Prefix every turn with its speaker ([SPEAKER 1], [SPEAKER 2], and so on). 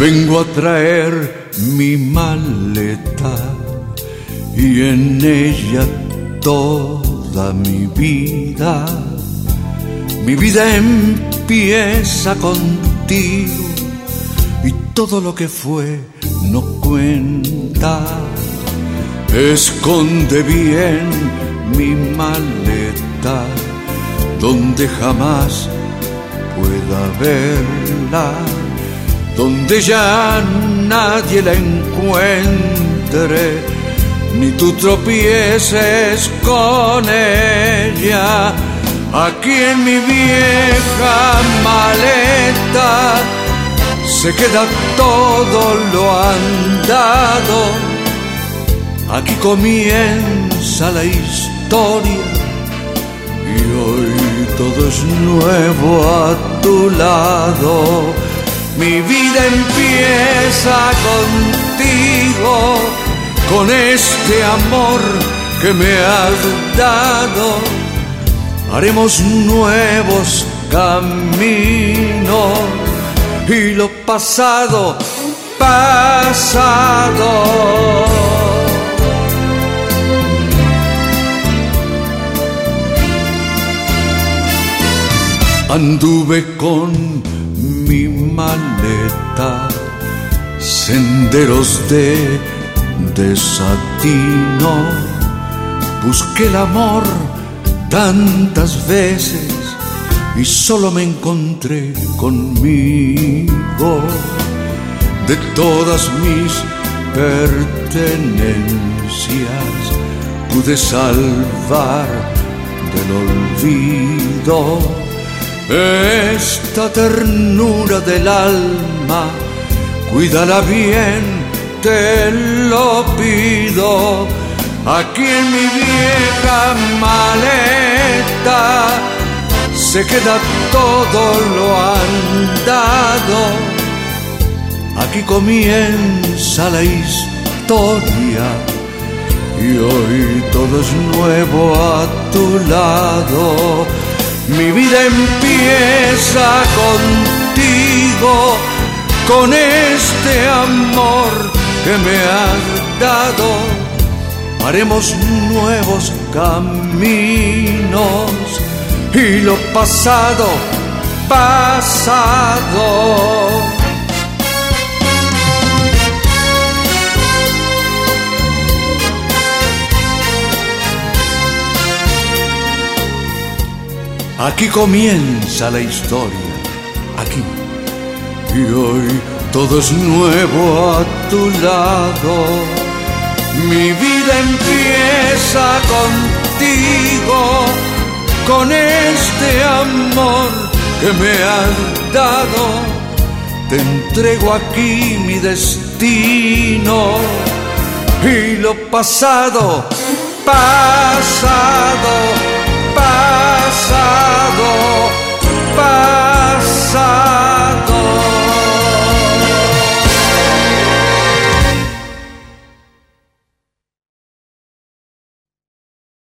[SPEAKER 1] Vengo a traer mi maleta y en ella toda mi vida. Mi vida empieza contigo y todo lo que fue no cuenta. Esconde bien mi maleta donde jamás pueda verla, donde ya nadie la encuentre, ni tú tropieces con ella. Aquí en mi vieja maleta se queda todo lo andado. Aquí comienza la historia y hoy todo es nuevo a tu lado. Mi vida empieza contigo, con este amor que me has dado. Haremos nuevos caminos y lo pasado, pasado. Anduve con mi maleta senderos de desatino, busqué el amor tantas veces y solo me encontré conmigo. De todas mis pertenencias pude salvar del olvido esta ternura del alma. Cuídala bien, te lo pido. Aquí en mi vieja maleta se queda todo lo andado. Aquí comienza la historia y hoy todo es nuevo a tu lado. Mi vida empieza contigo, con este amor que me has dado. Haremos nuevos caminos y lo pasado, pasado. Aquí comienza la historia, aquí. Y hoy todo es nuevo a tu lado. Mi vida empieza contigo, con este amor que me has dado. Te entrego aquí mi destino y lo pasado, pasado, pasado.